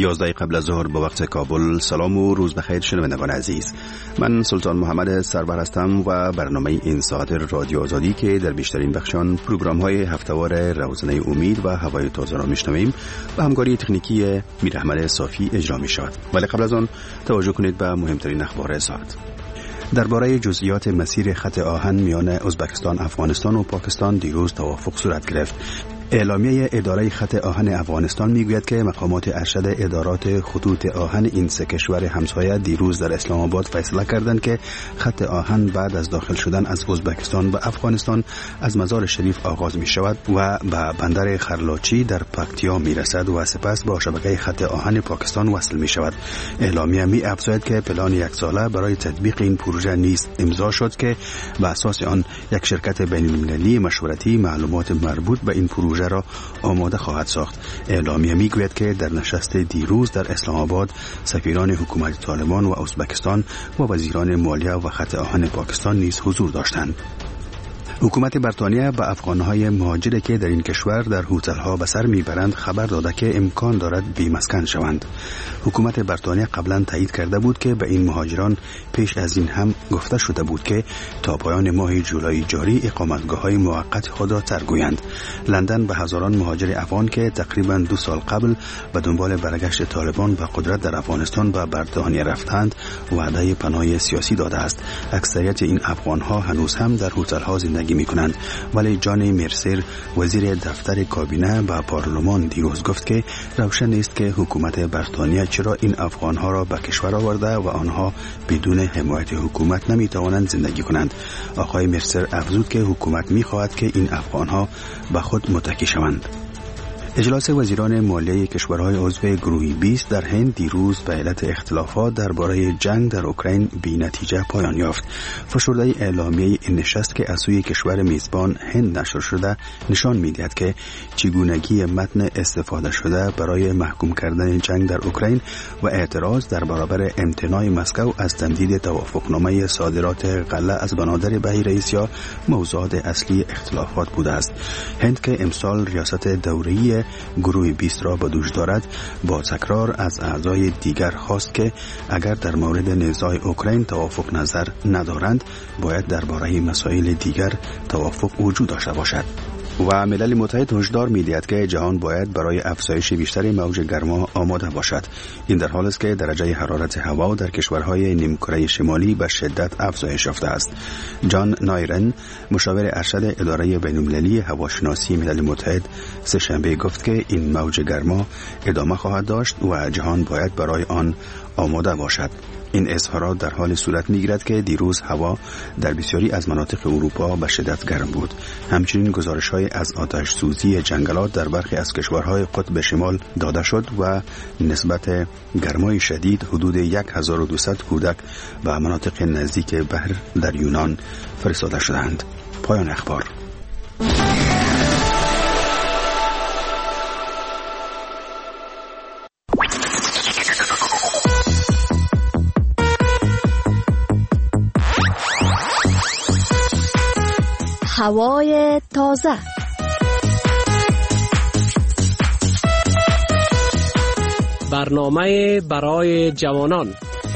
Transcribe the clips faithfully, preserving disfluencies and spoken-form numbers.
یازده قبل از ظهر به وقت کابل. سلام و روز بخیر شنوندگان عزیز. من سلطان محمد سرور هستم و برنامه این ساعت رادیو آزادی که در بیشترین بخشان پروگرام‌های هفته‌وار روزنه امید و هوای تازه را میشنویم و همکاری تکنیکی میر احمد صافی اجرا می‌شود. ولی قبل از آن توجه کنید به مهمترین اخبار ساعت. درباره جزئیات مسیر خط آهن میان ازبکستان، افغانستان و پاکستان دیروز توافق صورت گرفت. اعلامیه اداره خط آهن افغانستان میگوید که مقامات ارشد ادارات خطوط آهن این سه کشور همسایه دیروز در اسلام آباد فیصله کردند که خط آهن بعد از داخل شدن از ازبکستان و افغانستان از مزار شریف آغاز می شود و به بندر خرلاچی در پکتیا می رسد و سپس با شبکه خط آهن پاکستان وصل می شود. اعلامیه می افزاید که پلان یک ساله برای تطبیق این پروژه نیز امضا شد که به اساس آن یک شرکت بین المللی مشورتی معلومات مربوط به این پروژه را آماده خواهد ساخت. اعلامیه میگوید که در نشست دیروز در اسلام آباد سفیران حکومت طالبان و ازبکستان و وزیران مالیه و خط آهن پاکستان نیز حضور داشتند. حکومت بریتانیا به افغانهای مهاجری که در این کشور در هتل‌ها به سر میبرند خبر داده که امکان دارد بی‌مسکن شوند. حکومت بریتانیا قبلا تایید کرده بود که به این مهاجران پیش از این هم گفته شده بود که تا پایان ماه جولای جاری اقامتگاه‌های موقت خود را ترگویند. لندن به هزاران مهاجر افغان که تقریباً دو سال قبل به دنبال برگشت طالبان به قدرت در افغانستان به بریتانیا رفتند وعده پناه سیاسی داده است. اکثریت این افغان‌ها هنوز هم در هتل‌ها زندگی می کنند. ولی جان مرسر وزیر دفتر کابینه به پارلمان دیروز گفت که روشن نیست که حکومت بریتانیا چرا این افغانها را به کشور آورده و آنها بدون حمایت حکومت نمی توانند زندگی کنند. آقای مرسر افزود که حکومت می خواهد که این افغانها به خود متکی شوند. اجلاس وزیران مالیه کشورهای عضو گروه بیست در هند دیروز به علت اختلافات درباره جنگ در اوکراین بی نتیجه پایان یافت. فشرده اعلامیه این نشست که از سوی کشور میزبان هند نشر شده نشان می‌دهد که چگونگی متن استفاده شده برای محکوم کردن جنگ در اوکراین و اعتراض در برابر امتناع مسکو از تمدید توافقنامه صادرات غله از بنادر بحیره اسیا موضوعات اصلی اختلافات بوده است. هند که امسال ریاست دوره‌ای گروه بیست را به دوش دارد با تکرار از اعضای دیگر خواست که اگر در مورد نزاع اوکراین توافق نظر ندارند باید درباره مسائل دیگر توافق وجود داشته باشد. و ملل متحد هشدار می‌دهد که جهان باید برای افزایش بیشتر موج گرما آماده باشد. این در حالی است که درجه حرارت هوا در کشورهای نیمکره شمالی به شدت افزایش یافته است. جان نایرن مشاور ارشد اداره بین‌المللی هواشناسی ملل متحد سه‌شنبه گفت که این موج گرما ادامه خواهد داشت و جهان باید برای آن آماده باشد. این اظهارات در حال صورت می‌گیرد که دیروز هوا در بسیاری از مناطق اروپا به شدت گرم بود. همچنین گزارش‌های از آتش سوزی جنگلات در برخی از کشورهای قطب شمال داده شد و نسبت گرمای شدید حدود هزار و دویست کودک به مناطق نزدیک بحر در یونان فرستاده شدند. پایان اخبار. هوای تازه. برنامه برای جوانان.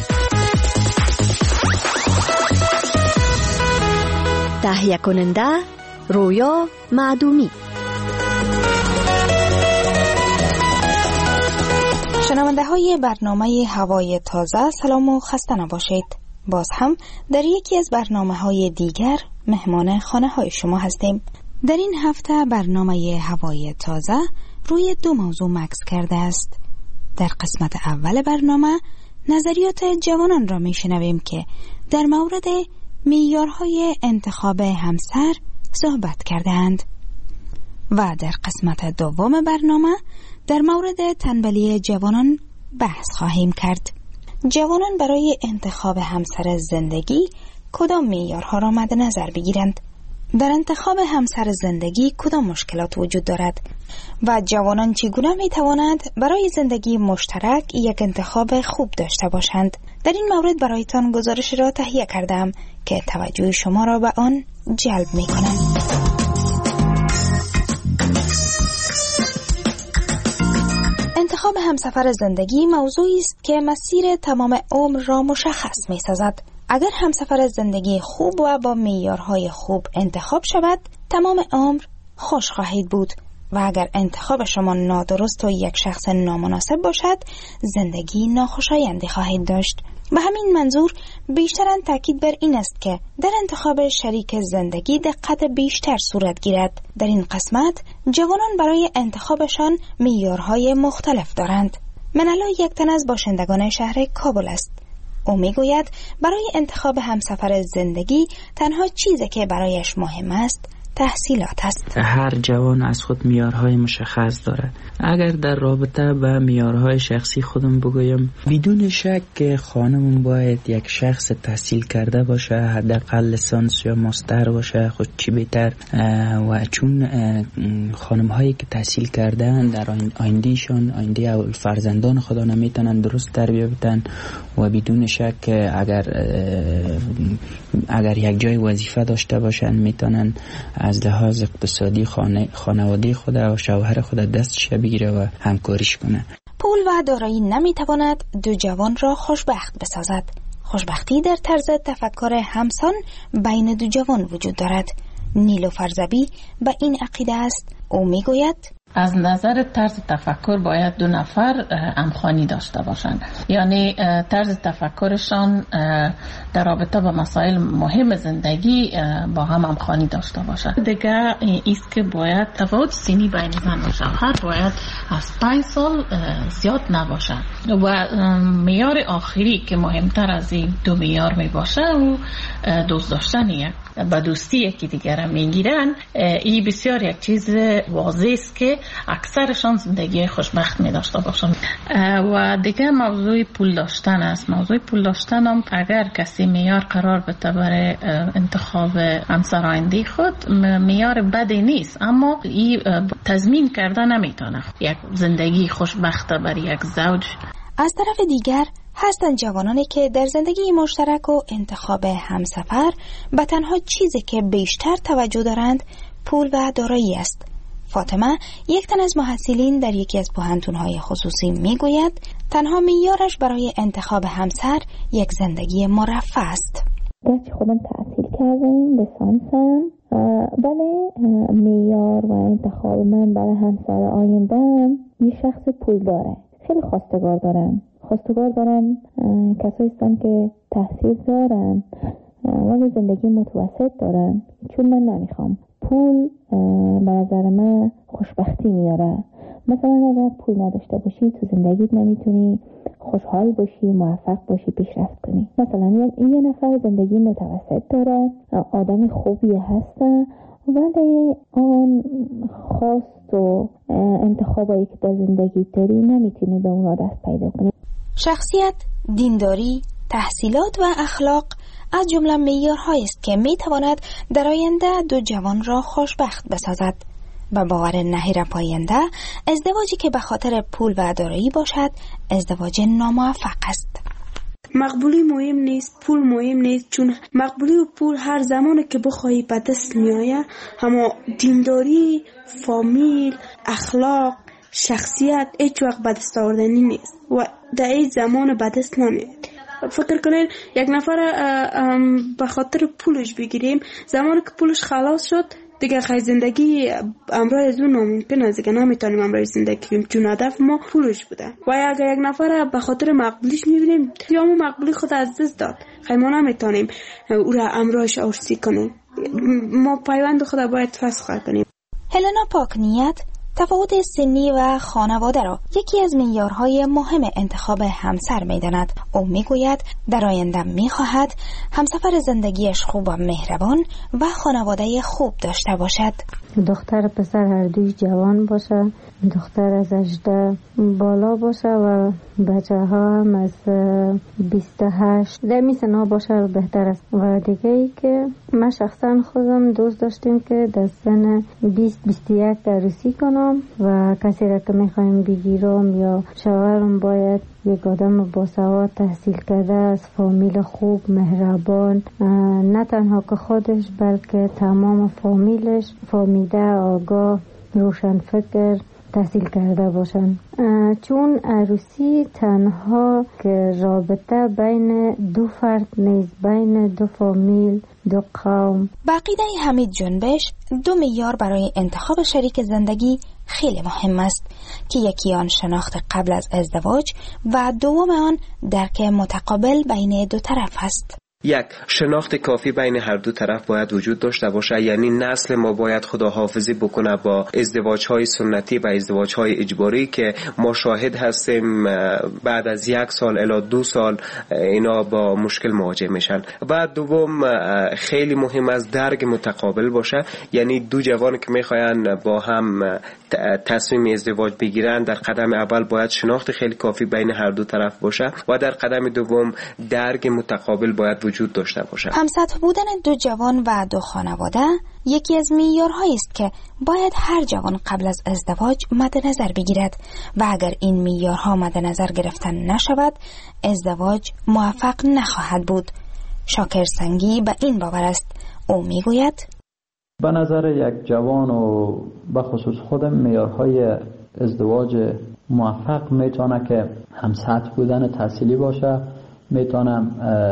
تهیه کننده رویا معدومی. شنونده های برنامه هوای تازه سلام و خسته نباشید. باز هم در یکی از برنامه های دیگر مهمان خانه های شما هستیم. در این هفته برنامه هوای تازه روی دو موضوع مکس کرده است. در قسمت اول برنامه نظریات جوانان را می شنویم که در مورد معیارهای انتخاب همسر صحبت کردند و در قسمت دوم برنامه در مورد تنبلی جوانان بحث خواهیم کرد. جوانان برای انتخاب همسر زندگی کدام معیارها را مد نظر بگیرند؟ در انتخاب همسر زندگی کدام مشکلات وجود دارد و جوانان چگونه می توانند برای زندگی مشترک یک انتخاب خوب داشته باشند؟ در این مورد برایتان گزارش را تهیه کردم که توجه شما را به آن جلب می کنم. انتخاب انتخاب همسفر زندگی موضوعی است که مسیر تمام عمر را مشخص می‌سازد. اگر همسفر زندگی خوب و با معیارهای خوب انتخاب شود، تمام عمر خوش خواهید بود و اگر انتخاب شما نادرست و یک شخص نامناسب باشد، زندگی ناخوشایندی خواهید داشت. به همین منظور بیشتراً تاکید بر این است که در انتخاب شریک زندگی دقت بیشتر صورت گیرد. در این قسمت جوانان برای انتخابشان معیارهای مختلف دارند. منالا یک تن از باشندگان شهر کابل است. او میگوید برای انتخاب همسفر زندگی تنها چیزی که برایش مهم است تحصیلات است. هر جوان از خود معیارهای مشخص دارد. اگر در رابطه با معیارهای شخصی خودم بگویم، بدون شک خانمون باید یک شخص تحصیل کرده باشه، حداقل لیسانس یا ماستر باشه، خود چی بهتر. و چون خانم هایی که تحصیل کردن در آیندهشان، آینده اول فرزندان خدا نمیتونن درست تربیت بدن و بدون شک اگر اگر یک جای وظیفه داشته باشن میتونن از لحاظ اقتصادی خانه خانواده خود و شوهر خود دستش بگیره و همکاریش کنه. پول و دارایی نمیتواند دو جوان را خوشبخت بسازد. خوشبختی در طرز تفکر همسان بین دو جوان وجود دارد. نیلوفر زبی به این عقیده است. او میگوید از نظر طرز تفکر باید دو نفر همخوانی داشته باشند، یعنی طرز تفکرشان در رابطه با مسائل مهم زندگی با هم همخوانی داشته باشند. دیگه ایست که باید تفاوت سنی بین زن و شوهر باید از پنج سال زیاد نباشد و معیار آخری که مهمتر از این دو معیار می باشه و دوست داشتن یک با دوستی که دیگر میگیرن. این بسیار یک چیز واضح است که اکثرشان زندگی خوشبخت می داشته باشن. و دیگه موضوع پول داشتن است. موضوع پول داشتن هم اگر کسی معیار قرار بده برای انتخاب همسر آینده خود، معیار بدی نیست، اما این تضمین کرده نمیتونه یک زندگی خوشبخت برای یک زوج. از طرف دیگر هستند جوانانی که در زندگی مشترک و انتخاب همسفر به تنها چیزی که بیشتر توجه دارند پول و دارایی است. فاطمه، یک تن از محصلین در یکی از پوهنتون‌های خصوصی میگوید تنها معیارش برای انتخاب همسر یک زندگی مرفه است. گرچه خودم تحصیل کردم، لیسانسم، ولی معیار و انتخاب من برای همسر آینده‌ام یه شخص پول داره. خیلی خواستگار دارم. خواستگار دارم کسایی هستن که تحصیل دارن ولی زندگی متوسط دارن، چون من نمیخوام. پول به نظر من خوشبختی میاره. مثلا اگر پول نداشته باشی تو زندگیت نمیتونی خوشحال باشی، موفق باشی، پیشرفت کنی. مثلا یه نفر زندگی متوسط داره، آدم خوبی هسته ولی آن خواست و انتخابایی که در زندگی داری نمیتونی به اونا دست پیدا کنی. شخصیت، دینداری، تحصیلات و اخلاق از جمله معیارهایی است که میتواند در آینده دو جوان را خوشبخت بسازد. و باور نهیر پاینده ازدواجی که به خاطر پول و دارایی باشد ازدواج ناموفق است. مقبولی مهم نیست، پول مهم نیست، چون مقبولی و پول هر زمانی که بخواهی به دست میآید، اما دینداری، فامیل، اخلاق، شخصیت هیچ وقت به دست آوردنی نیست و در این زمان به دست نمیاد. فکر کنین یک نفر به خاطر پولش بگیریم، زمانی که پولش خلاص شد دیگه خیلی زندگی امرای از اون ناممکن است، دیگه نمیتونیم امرای زندگی کنیم چون هدف ما پولش بوده. و اگر یک نفر به خاطر مقبولیش میبینیم یا ما مقبولی خود از دست داد، خیلی ما نمیتونیم او را امرایش آرسی کنیم. ما پیوند خود باید فسخ کنیم. هلنا پاکنیت تفاوت سنی و خانواده را یکی از معیارهای مهم انتخاب همسر می‌داند. او میگوید در آینده می‌خواهد همسفر زندگیش خوب و مهربان و خانواده خوب داشته باشد. دختر پسر هر دوی جوان باشه، دختر از هجده بالا باشه و بچه ها هم از بیست و هشت در می سنها باشه بهتر است. و دیگه ای که من شخصا خودم دوست داشتیم که در سن بیست بیست و یک عروسی کنم و کسی را که می خواهیم بگیرم یا شوهرم باید یک آدم با سواد تحصیل کرده از فامیل خوب مهربان، نه تنها که خودش بلکه تمام فامیلش فامیده، آگاه، روشن فکر، تحصیل کرده باشند، چون عروسی تنها که رابطه بین دو فرد نیست، بین دو فامیل، دو قوم. با عقیده حمید جنبش دو معیار برای انتخاب شریک زندگی خیلی مهم است که یکی آن شناخت قبل از ازدواج و دوم آن درک متقابل بین دو طرف است. یک، شناخت کافی بین هر دو طرف باید وجود داشته باشه، یعنی نسل ما باید خداحافظی بکنه با ازدواج‌های سنتی و ازدواج‌های اجباری که ما شاهد هستیم بعد از یک سال الی دو سال اینا با مشکل مواجه میشن. بعد دوم خیلی مهم است درک متقابل باشه، یعنی دو جوان که میخواین با هم تصمیم ازدواج بگیرن در قدم اول باید شناخت خیلی کافی بین هر دو طرف باشه و در قدم دوم درک متقابل باید وجود داشته باشه. همسطح بودن دو جوان و دو خانواده یکی از معیارهایی است که باید هر جوان قبل از ازدواج مد نظر بگیرد و اگر این معیارها مد نظر گرفتن نشود ازدواج موفق نخواهد بود. شاکر سنگی به این باور است. او میگوید به نظر یک جوان و به خصوص خودم معیارهای ازدواج موفق میتونه که همسطح بودن تحصیلی باشه، میتونم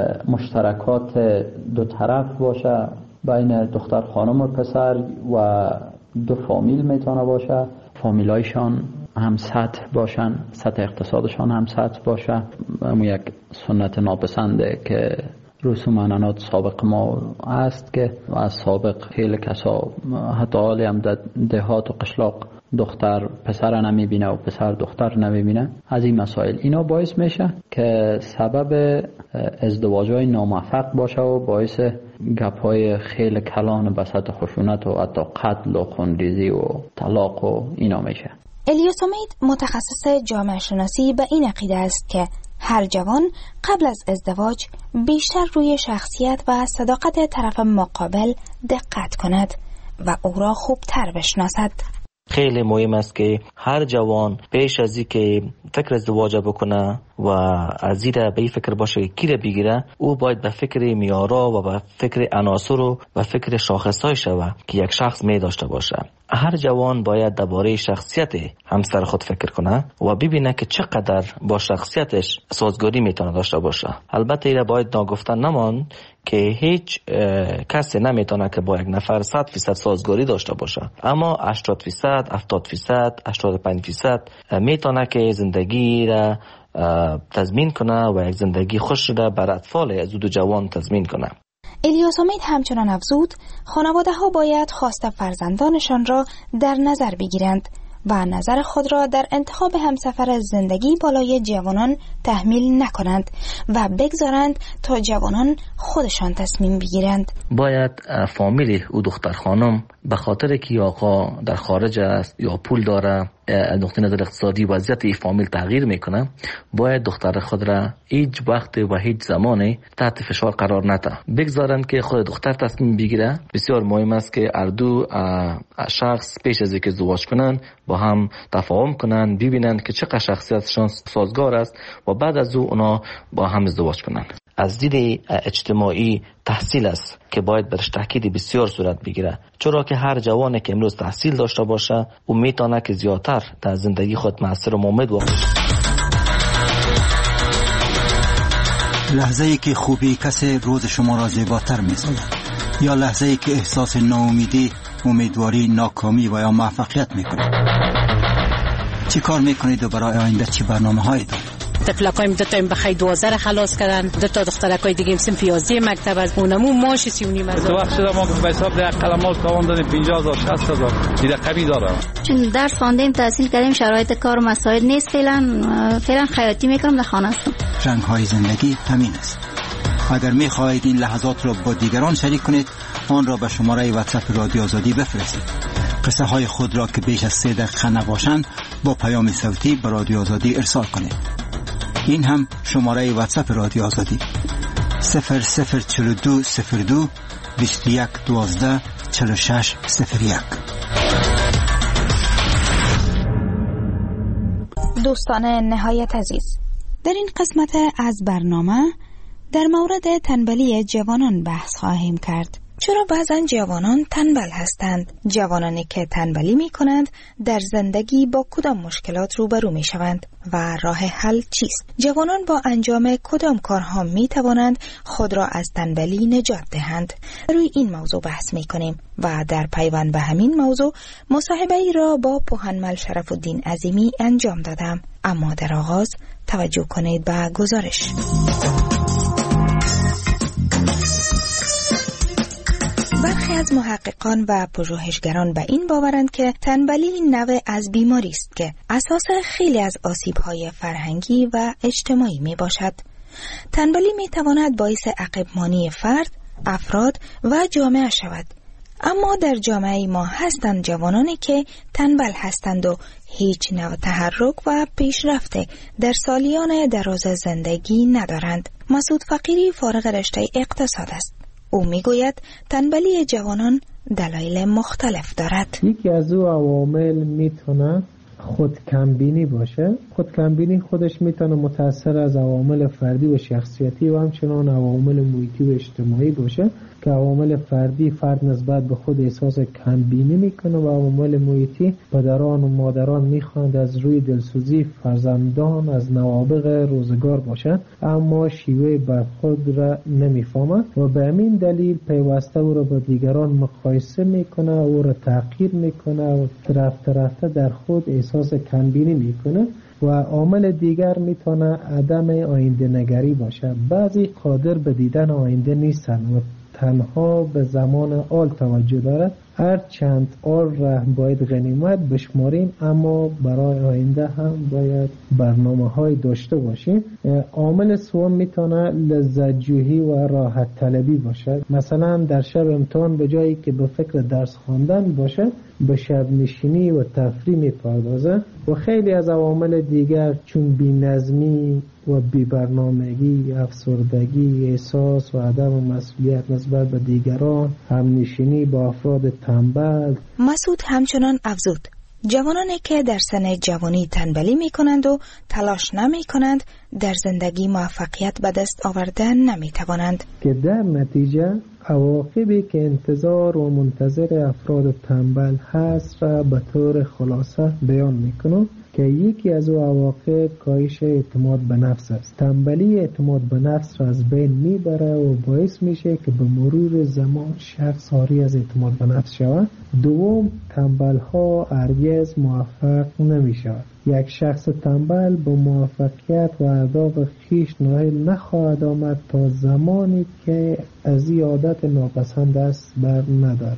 مشترکات دو طرف باشه بین دختر خانم و پسر و دو فامیل میتونه باشه، فامیلایشان هم سطح باشن، سطح اقتصادشان هم سطح باشه. اما یک سنت ناپسنده که رسوم عنعنات سابق ما است که از سابق خیلی کسا حتی حالی هم در دهات و قشلاق دختر پسر نمیبینه و پسر دختر نمیبینه. از این مسائل اینا باعث میشه که سبب ازدواج‌های ناموفق باشه و باعث گپ‌های خیلی کلان بساط خشونت و حتی قتل و خونریزی و طلاق و اینا میشه. الیاس امید متخصص جامعه شناسی به این عقیده است که هر جوان قبل از ازدواج بیشتر روی شخصیت و صداقت طرف مقابل دقت کند و او را خوبتر بشناسد. خیلی مهم است که هر جوان پیش از اینکه فکر ازدواج بکنه و از این به فکر باشه که کی را بگیره، او باید به فکر میارا و به فکر عناصر و به فکر شاخصهای شوه که یک شخص می داشته باشه. هر جوان باید درباره شخصیت همسر خود فکر کنه و ببینه که چقدر با شخصیتش سازگاری میتونه داشته باشه. البته اینا باید ناگفته نمان که هیچ کسی نمیتونه که با یک نفر صد فیصد سازگاری داشته باشه، اما هشتاد فیصد، هفتاد فیصد، هشتاد و پنج فیصد میتونه که زندگی را تضمین کنه و یک زندگی خوش را بر اطفال از دو جوان تضمین کنه. الیاس امید همچنان افزود خانواده ها باید خواست فرزندانشان را در نظر بگیرند و نظر خود را در انتخاب همسفر زندگی بالای جوانان تحمیل نکنند و بگذارند تا جوانان خودشان تصمیم بگیرند. باید فامیل او دختر خانم به خاطر که آقا در خارج است یا پول داره، نقطه نظر اقتصادی وضعیت این فامیل تغییر میکنه، باید دختر خود را هیچ وقت و هیچ زمانی تحت فشار قرار نده، بگذارند که خود دختر تصمیم بگیره. بسیار مهم است که هر دو شخص پیش از اینکه ازدواج کنن با هم تفاهم کنن، ببینند که چقدر شخصیتشان سازگار است و بعد از او اونا با هم ازدواج کنن. از دید اجتماعی تحصیل است که باید برش تاکید بسیار صورت بگیره، چرا که هر جوانی که امروز تحصیل داشته باشه او میتونه که زیادتر در زندگی خود مؤثر و مؤمن باشه. لحظه ای که خوبی کسی روز شما را زیباتر می‌سازد، یا لحظه ای که احساس ناامیدی، امیدواری، ناکامی و یا موفقیت میکنید. چی کار میکنید و برای آینده چی برنامه‌هایی دارید؟ طفلکایم دو تا بخای دوازده خلاص کردن، دو تا دخترکای دیگه سن پیازی مکتب از اونمو ماش سی و نیم هزار. تو وقت شده ما به حساب در قلمات تاوان دادیم پنجاه هزار شصت هزار دیگه قوی داره. چون درس خواندیم تحصیل کردیم شرایط کار و مسائل نیست، فعلا فعلا خیاطی میکنم در خانه هستم. رنگ های زندگی همین است. اگر میخواهید این لحظات را با دیگران شریک کنید آن را به شماره واتساپ رادیو آزادی بفرستید. قصه های خود را که بیش از سه دقیقه نباشند با پیام صوتی به رادیو آزادی ارسال کنید. این هم شماره واتساپ رادیو آزادی صفر صفر چهل و دو صفر دو بیست و یک دوازده چهل و شش صفر یک. دوستان نهایت عزیز، در این قسمت از برنامه در مورد تنبلی جوانان بحث خواهیم کرد. چرا بعضا جوانان تنبل هستند؟ جوانانی که تنبلی می کنند در زندگی با کدام مشکلات روبرو می شوند و راه حل چیست؟ جوانان با انجام کدام کارها می توانند خود را از تنبلی نجات دهند؟ روی این موضوع بحث می کنیم و در پیوند به همین موضوع مصاحبه ای را با پوهنمل شرف الدین عظیمی انجام دادم. اما در آغاز توجه کنید به گزارش. برخی از محققان و پژوهشگران به این باورند که تنبلی نوع از بیماری است که اساس خیلی از آسیب‌های فرهنگی و اجتماعی می باشد. تنبلی می تواند باعث عقب‌مانی فرد، افراد و جامعه شود. اما در جامعه ما هستند جوانانی که تنبل هستند و هیچ نوع تحرک و پیشرفت در سالیان دراز زندگی ندارند. مسعود فقیری فارغ رشته اقتصاد است. او میگوید تنبلی جوانان دلایل مختلف دارد. یکی از او عوامل میتونه خود کمبینی باشه. خود کمبینی خودش میتونه متأثر از عوامل فردی و شخصیتی و همچنان عوامل محیطی و اجتماعی باشه که عوامل فردی فرد نسبت به خود احساس کمبینی میکنه و عوامل محیطی پدران و مادران میخواند از روی دلسوزی فرزندان از نوابغ روزگار باشند اما شیوه برخورد را نمیفهمند و به همین دلیل پیوسته او را با دیگران مقایسه میکنه، او را تحقیر میکنه و رفته رفته در خود احساس کمبینی میکنه. و عامل دیگر میتونه عدم آینده نگری باشه. بعضی قادر به دیدن آینده نیستن و تنها به زمان آل توجه دارد. هر چند آل را باید غنیمت بشماریم اما برای آینده هم باید برنامه های داشته باشیم. عامل سوم میتونه لذت جویی و راحت طلبی باشه. مثلا در شب امتحان به جایی که به فکر درس خواندن باشه به شب نشینی و تفریح میپردازه. و خیلی از عوامل دیگر چون بی‌نظمی و بی‌برنامگی، افسردگی، احساس و عدم مسئولیت نسبت به دیگران، همنشینی با افراد تنبل. مسعود همچنان افزود جوانانی که در سن جوانی تنبلی می کنند و تلاش نمی کنند در زندگی موفقیت به دست آوردن نمی توانند که در نتیجه عواقبی که انتظار و منتظر افراد تنبل هست را به طور خلاصه بیان می کنم که یکی از او عواقب کاهش اعتماد به نفس است. تنبلی اعتماد به نفس را از بین میبره و باعث میشه که به مرور زمان شخص عاری از اعتماد به نفس شود. دوم، تنبل ها هرگز موفق نمی شود. یک شخص تنبل با موفقیت و اهداف خویش نائل نخواهد آمد تا زمانی که از این عادت ناپسند است بر ندارد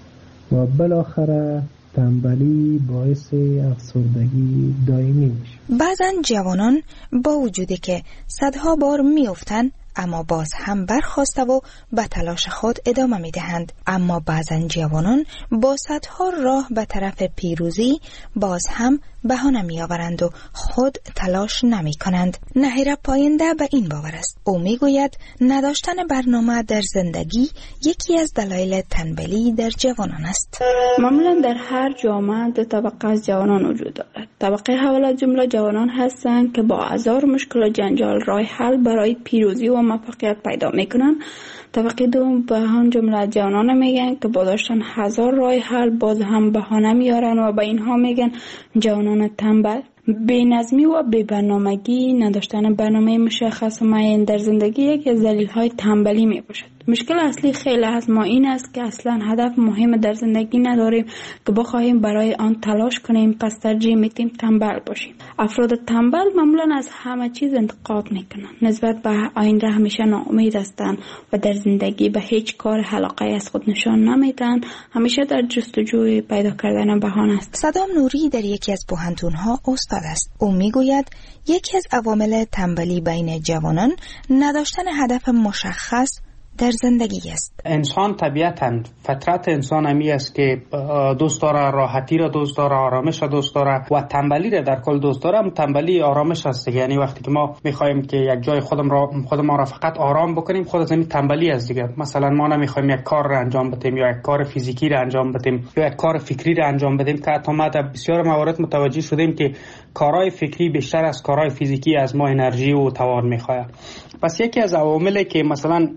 و بالاخره تنبلی باعث افسردگی دائمی میشه. بعضا جوانان با وجودی که صدها بار میافتند اما باز هم برخاسته و به تلاش خود ادامه میدهند. اما بعضا جوانان با صدها راه به طرف پیروزی باز هم بهانه میآورند و خود تلاش نمی کنند. نهیره پاینده به این باور است. او میگوید نداشتن برنامه در زندگی یکی از دلایل تنبلی در جوانان است. معمولا در هر جامعه دو طبقه از جوانان وجود دارد. طبقه اول از جمله جوانان هستند که با هزار مشکل و جنجال راه حل برای پیروزی و موفقیت پیدا میکنند. طبقه دوم به هم جمله جوانان میگن که با داشتن هزار راه حل باز هم بهانه میارن و به اینها میگن جوانان تنبل. بی‌نظمی و بی‌برنامگی، نداشتن برنامه مشخص و معین در زندگی یکی از دلایل تنبلی میباشد. مشکل اصلی خیلی از ما این است که اصلا هدف مهم در زندگی نداریم که بخواهیم برای آن تلاش کنیم، پس ترجیح میدیم تنبل باشیم. افراد تنبل معمولا از همه چیز انتقاد میکنند، نسبت به آینده همیشه ناامید هستند و در زندگی به هیچ کار علاقه از خود نشان نمیدن، همیشه در جستجوی پیدا کردن بهانه است. صدام نوری در یکی از پوهنتون‌ها استاد است. او میگوید یکی از عوامل تنبلی بین جوانان نداشتن هدف مشخص در زندگی است. انسان طبیعتاً فطرت انسان همی است که دوست داره راحتی را دوست داره، آرامش را دوست داره و تنبلی را در کل دوست داره. تنبلی آرامش است. یعنی وقتی که ما میخوایم که یک جای خودم را خودمان را فقط آرام بکنیم، خود از این تنبلی است دیگه. مثلا ما نمیخوایم یک کار را انجام بدیم یا یک کار فیزیکی را انجام بدیم یا یک کار فکری را انجام بدیم که حتی ما در بسیار موارد متوجه شدیم که کارهای فکری بیشتر از کارهای فیزیکی از ما انرژی و توان میخواد. پس یکی از عواملی که مثلا ما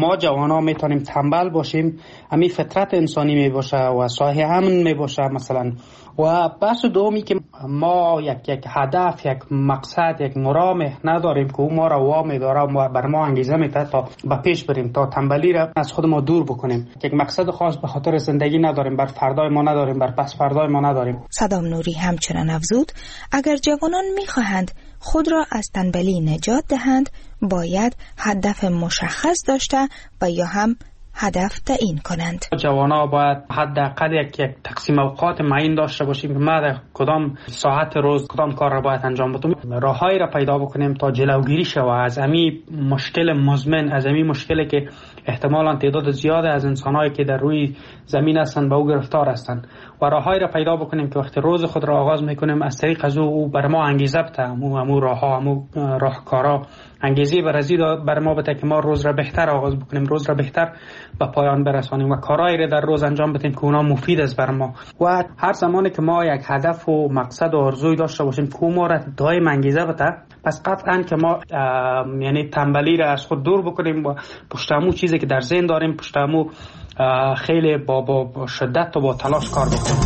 ما جوانان میتونیم تنبل باشیم، همین فطرت انسانی می باشه و سایه امن می باشه مثلا. و بحث دومی که ما یک یک هدف، یک مقصد، یک مرام نداریم که او ما را وامی داره و بر ما انگیزه میده تا به پیش بریم، تا تنبلی را از خود ما دور بکنیم. یک مقصد خاص به خاطر زندگی نداریم، بر فردای ما نداریم، بر پس فردای ما نداریم. صدام نوری همچنان افزود اگر جوانان میخواهند خود را از تنبلی نجات دهند باید هدف مشخص داشته و یا هم هدف تعیین کنند. جوانا باید حداقل یک یک تقسیم اوقات معین داشته باشیم که ما در کدام ساعت روز کدام کار را باید انجام بدیم. راههایی را پیدا بکنیم تا جلوگیری شود از همین مشکل مزمن، از همین مشکلی که احتمالاً تعداد زیاد از انسانایی که در روی زمین هستند به او گرفتار هستند و راههایی را پیدا بکنیم که وقتی روز خود را آغاز میکنیم از طریق از او بر ما انگیزه بده، همو همو راهها، همو راهکارا انگیزه برازی بر ما بده که ما روز را بهتر آغاز بکنیم، روز را بهتر به پایان برسانیم و کارهایی را در روز انجام بدیم که اونا مفید است بر ما. و هر زمانی که ما یک هدف و مقصد و آرزوی داشته باشیم که ما را دائم انگیزه بده، پس قطعاً که ما یعنی تنبلی را از خود دور بکنیم و پشت همون چیزی که در ذهن داریم پشت همون خیلی با, با, با شدت و با تلاش کار بکنیم.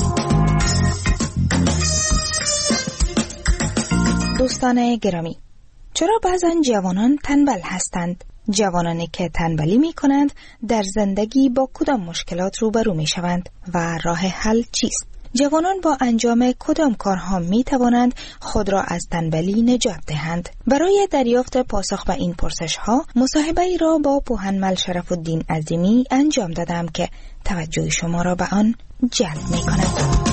دوستان گرامی، چرا بعضا جوانان تنبل هستند؟ جوانانی که تنبلی می کنند در زندگی با کدام مشکلات روبرو می شوند و راه حل چیست؟ جوانان با انجام کدام کارها می توانند خود را از تنبلی نجات دهند؟ برای دریافت پاسخ به این پرسش ها مصاحبه ای را با پوهنمل شرف الدین عظیمی انجام دادم که توجه شما را به آن جلب می کند.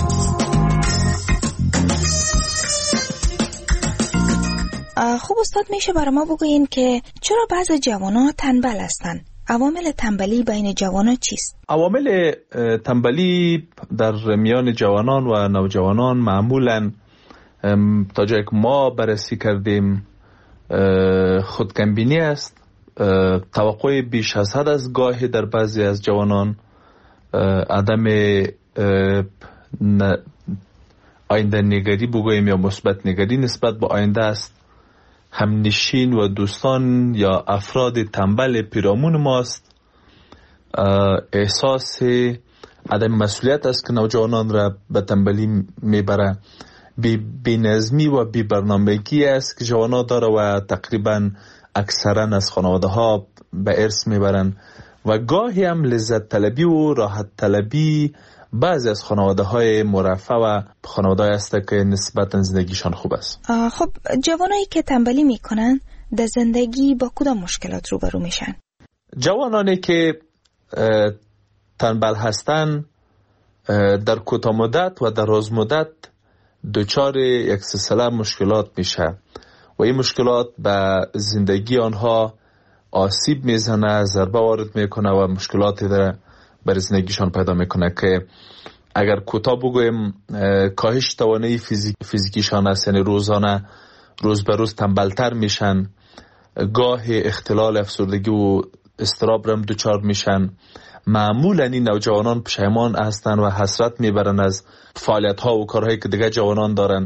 خوب استاد، میشه برای ما بگوین که چرا بعض جوانان تنبل هستند؟ عوامل تنبلی بین جوانان چیست؟ عوامل تنبلی در میان جوانان و نوجوانان معمولاً تا جایی که ما بررسی کردیم خودکمبینی است، توقع بیش از حد از گاهی در بعضی از جوانان، عدم آینده نگری بگوییم یا مثبت نگری نسبت به آینده است، همنشین و دوستان یا افراد تنبل پیرامون ماست، احساس عدم مسئولیت است که نوجوانان را به تنبلی میبره، بی نظمی و بی برنامگی است که جوانان داره و تقریبا اکثرا از خانواده ها به ارث میبرن و گاهی هم لذت طلبی و راحت طلبی بعضی از خانواده های مرفه و خانواده های است که نسبتا زندگیشان خوب است. خب جوانایی که تنبلی میکنن در زندگی با کدام مشکلات روبرو میشن؟ جوانانی که تنبل هستن در کوتاه مدت و در دراز مدت دچار یک سلسله مشکلات میشه و این مشکلات به زندگی آنها آسیب میزنه، ضربه وارد میکنه و مشکلاتی در بر زندگیشان پیدا میکنه که اگر کوتاه بگویم کاهش توانایی فیزیک فیزیکیشان است، یعنی روزانه روز به روز تنبلتر میشن، گاه اختلال افسردگی و اضطراب رم دچار میشن. معمولا این نوجوانان پشیمان هستن و حسرت میبرن از فعالیت ها و کارهایی که دیگه جوانان دارن،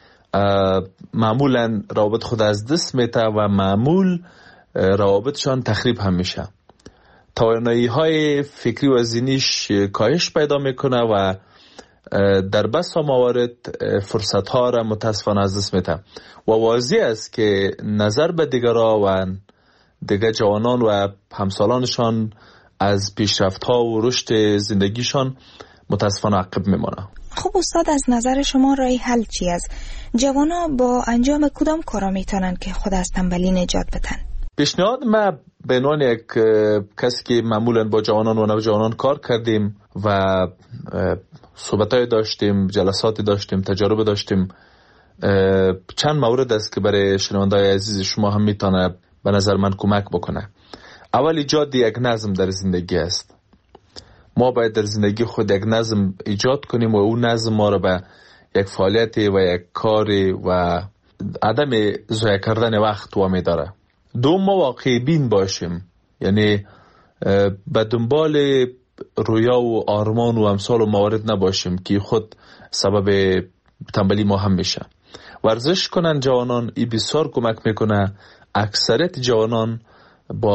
معمولا روابط خود از دست میته و معمول روابطشان تخریب هم میشه، توانایی های فکری و ذهنیش کاهش پیدا میکنه و در بسا موارد فرصت ها را متاسفانه از دست میده و واضح است که نظر به دیگرها و دیگر جوانان و همسالانشان از پیشرفت ها و رشد زندگیشان متاسفانه عقب میمانه. خب استاد، از نظر شما راه حل چی است؟ جوانا با انجام کدام کارا میتونن که خود از تنبلی نجات بدن؟ پیشنهاد ما به عنوان یک کسی که معمولا با جوانان و نوجوانان کار کردیم و صحبتای داشتیم، جلساتی داشتیم، تجارب داشتیم، چند مورد است که برای شنونده‌های عزیز شما هم میتونه به نظر من کمک بکنه. اول ایجاد یک نظم در زندگی است. ما باید در زندگی خود یک نظم ایجاد کنیم و اون نظم ما رو به یک فعالیت و یک کاری و عدم ضایع کردن وقت وامی داره. دوم، ما واقعی بین باشیم، یعنی به دنبال رویا و آرمان و امثال و موارد نباشیم که خود سبب تنبلی ما هم میشه. ورزش کنن جوانان، این بسیار کمک میکنه. اکثریت جوانان با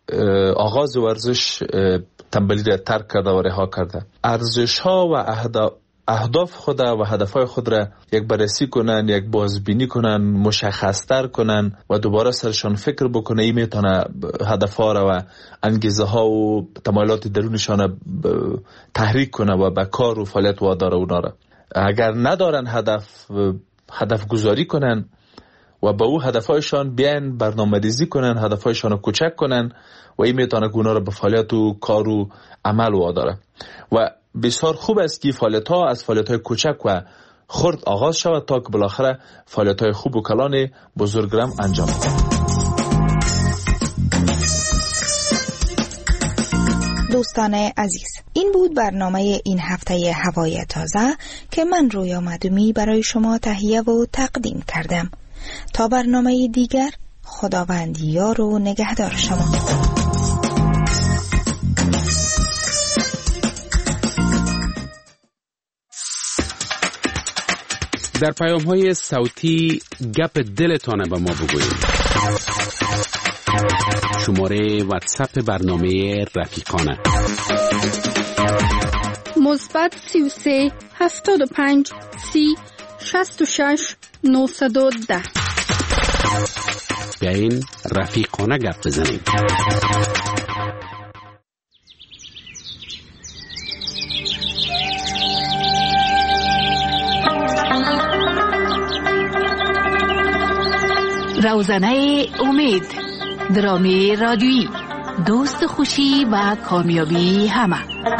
آغاز ورزش تنبلی را ترک کرده و رها کرده. ارزش ها و اهداف خود و هدف های خود را یک بررسی کنن، یک بازبینی کنن، مشخصتر کنن و دوباره سرشان فکر بکنه. این میتونه هدف ها را و انگیزه ها و تمایلات درونشان تحریک کنه و به کار و فعالیت واداره اونا را. اگر ندارن هدف هدف گذاری کنن و به او هدفهایشان بیان برنامه ریزی کنن، هدفهایشان رو کوچک کنن و این میتونه اونا را به فعالیت و کار و عمل واداره. و بسیار خوب است که فعالیت ها از فعالیت های کوچک و خرد آغاز شود تا که بالاخره فعالیت های خوب و کلان بزرگرم انجام دهد. دوستان عزیز، این بود برنامه این هفته هوای تازه که من رویا معدومی برای شما تهیه و تقدیم کردم. تا برنامه دیگر، خداوند یار و نگهدار شما. در پیام های صوتی گپ دلتانه به ما بگویید. شماره واتساپ برنامه رفیقانه مثبت سی و سه هفتاد و پنج سی شصت و شش نهصد و ده. بیاین رفیقانه گپ بزنیم. روزنه امید، درامی رادیویی، دوست خوشی و کامیابی همه.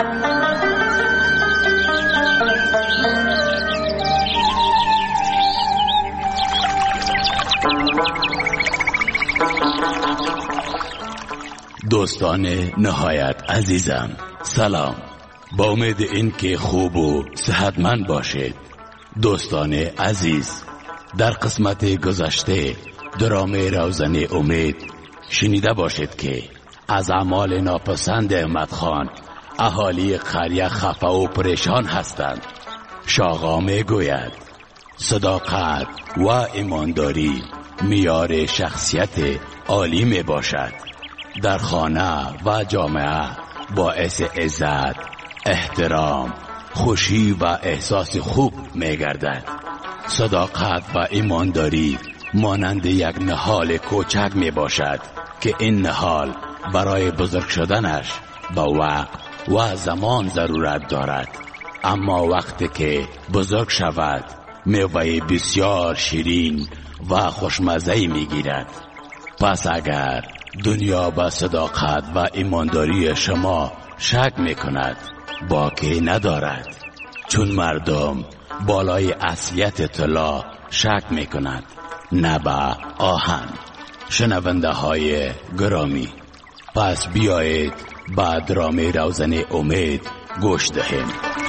دوستان نهایت عزیزم، سلام. با امید این که خوب و صحتمند باشید. دوستان عزیز، در قسمت گذشته درام روزنه امید شنیده باشید که از اعمال ناپسند احمد خان اهالی قریه خفه و پریشان هستند. شاقا می گوید صداقت و ایمانداری معیار شخصیت عالی می باشد. در خانه و جامعه باعث عزت، احترام، خوشی و احساس خوب می گردد. صداقت و ایمانداری مانند یک نهال کوچک می باشد که این نهال برای بزرگ شدنش با وقت و زمان ضرورت دارد، اما وقتی که بزرگ شود میوه بسیار شیرین و خوشمزه می گیرد. پس اگر دنیا به صداقت و ایمانداری شما شک می کند، باکی ندارد، چون مردم بالای اصلیت طلا شک می کند، نه به آهن. شنونده های گرامی، پس بیایید با درام روزنه امید گوش دهیم.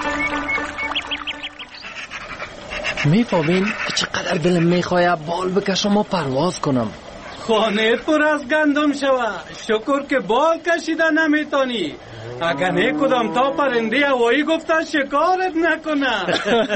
میفهمین که چقدر دلم میخواه بال بکشم و پرواز کنم. خانه پر از گندم شوه، شکر که بال کشیده نمیتانی. اگر نه کدام تا پرنده هوایی گفتن شکارت نکنم.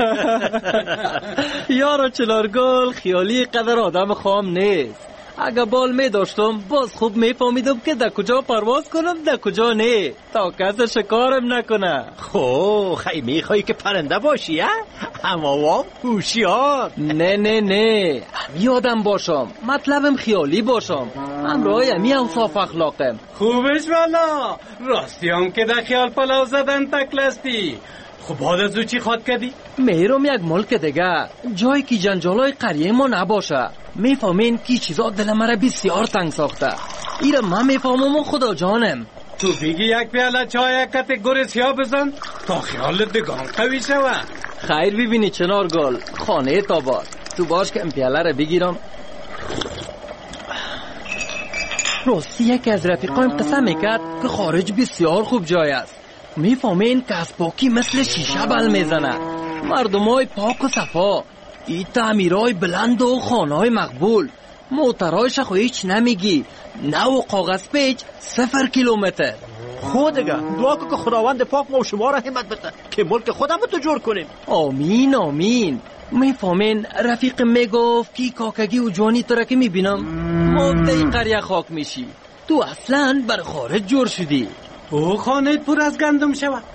یارو چلارگل خیالی قدر آدم خام نیست. اگر بال می داشتم باز خوب می فهمیدم که در کجا پرواز کنم در کجا نه، تا کس شکارم نکنه. خو خیلی می خواهی که پرنده باشی ها؟ اما وام هوشیار. نه نه نه یادم باشم، مطلبم خیالی باشم، همراه امی اوصاف اخلاقم. خوبش والا، راستی هم که در خیال پلاو زدن تکلستی. خب بعد از او چی خواد کردی؟ میرم یک ملک دیگه، جایی که جنجالای قریه ما نباشه. میفهمین که چیزا دل مرا بسیار تنگ ساخته. ایره من میفهمم و خدا جانم. تو بگی یک پیاله چای کت گور سیاه بزن تا خیالت دگان قوی شوه. خیر ببینی چنار گل، خانه تاباد تو باش که این پیاله رو بگیرم. راستی یکی از رفیقایم قسم میکرد که خارج بسیار خوب جای است. میفهمین که از پاکی مثل شیشه بل میزنه، مردمای پاک و صفا، ای تعمیرای بلند و خانهای مقبول، موترایش خو هیچ نمیگی، نه و کاغذ پیچ صفر کیلومتر. خودگه دعا که خداوند پاک ما و شما را همت بده که ملک خودم تو جور کنیم. آمین آمین. میفهمین رفیق میگفت که کاکگی و جوانی تو را که میبینم مبدعی قریه خاک میشی. تو اصلا بر خارج جور شدی. او خانه پر از گندم شود.